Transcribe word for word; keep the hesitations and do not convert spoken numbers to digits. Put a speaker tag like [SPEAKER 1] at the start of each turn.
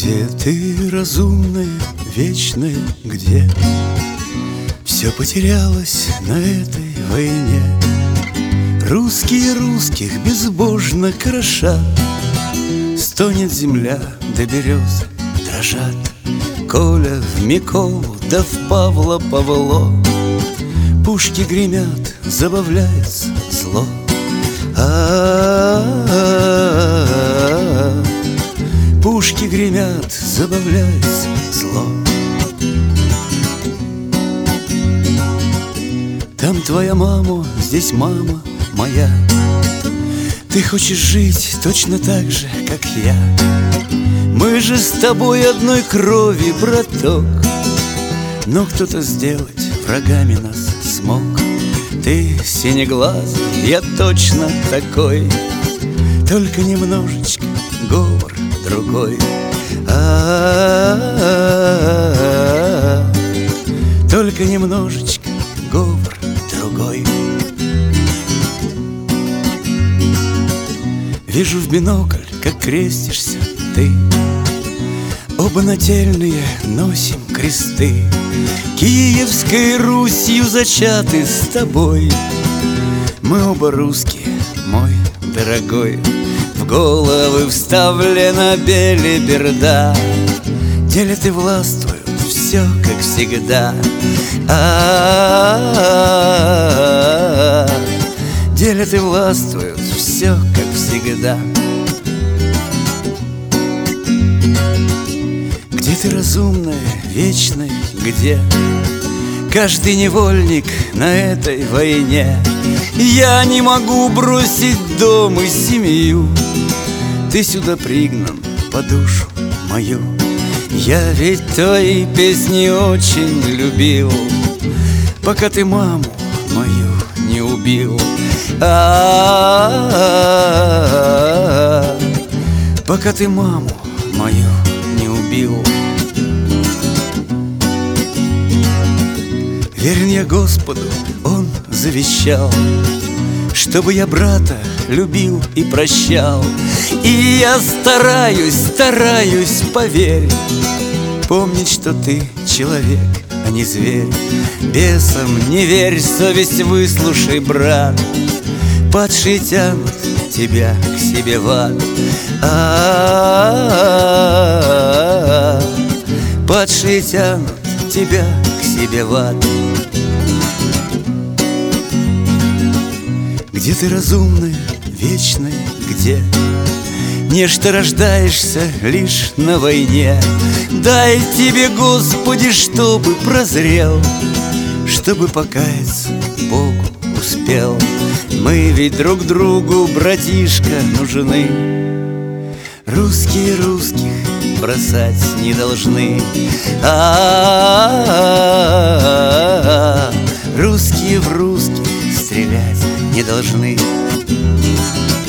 [SPEAKER 1] Где ты, разумная, вечная, где? Все потерялось на этой войне. Русские русских безбожно крошат, стонет земля, да березы дрожат. Коля в Миколу, да в Павла Павло, пушки гремят, забавляется зло. А-а-а-а, пушки гремят, забавляется зло. Там твоя мама, здесь мама моя. Ты хочешь жить точно так же, как я. Мы же с тобой одной крови, браток. Но кто-то сделать врагами нас смог. Ты синеглазый, я точно такой, только немножечко говор другой. А-а-а-а, только немножечко говор другой. Вижу в бинокль, как крестишься ты. Оба нательные носим кресты, Киевской Русью зачаты с тобой. Мы оба русские, мой дорогой. В головы вставлена белиберда, делят и властвуют, все как всегда. А-а-а-а, делят и властвуют, все как всегда. Где ты, разумная, вечная, где? Каждый невольник на этой войне. Я не могу бросить дом и семью. Ты сюда пригнан по душу мою. Я ведь твои песни очень любил, пока ты маму мою не убил. А-а-а-а, пока ты маму мою не убил. Верен я Господу, Он завещал, чтобы я брата любил и прощал. И я стараюсь, стараюсь, поверь, помнить, что ты человек, а не зверь. Бесам не верь, совесть выслушай, брат. Падшие тянут тебя к себе в ад. А-а-а-а, падшие тянут тебя к себе в ад. Где ты, разумная, вечная, где? Нечто рождаешься лишь на войне. Дай тебе, Господи, чтобы прозрел, чтобы покаяться Богу успел. Мы ведь друг другу, братишка, нужны. Русские русских бросать не должны. А-а-а-а, русские в русских стрелять не должны.